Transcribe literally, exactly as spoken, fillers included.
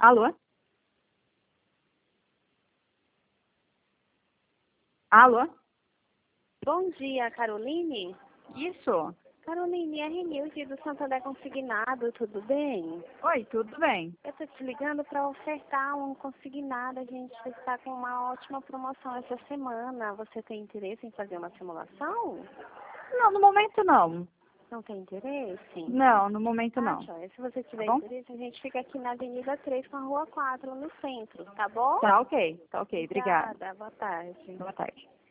Alô? Alô? Bom dia, Caroline. Isso. Caroline, é a Renilde do Santander Consignado, tudo bem? Oi, tudo bem? Eu estou te ligando para ofertar um consignado. A gente está com uma ótima promoção essa semana. Você tem interesse em fazer uma simulação? Não, no momento não. Não tem interesse? Não, no momento Ah, não. joia. Se você tiver Tá bom? interesse, a gente fica aqui na Avenida três com a Rua quatro, no centro, tá bom? Tá ok, tá ok, obrigada. Obrigada, boa tarde. Boa tarde.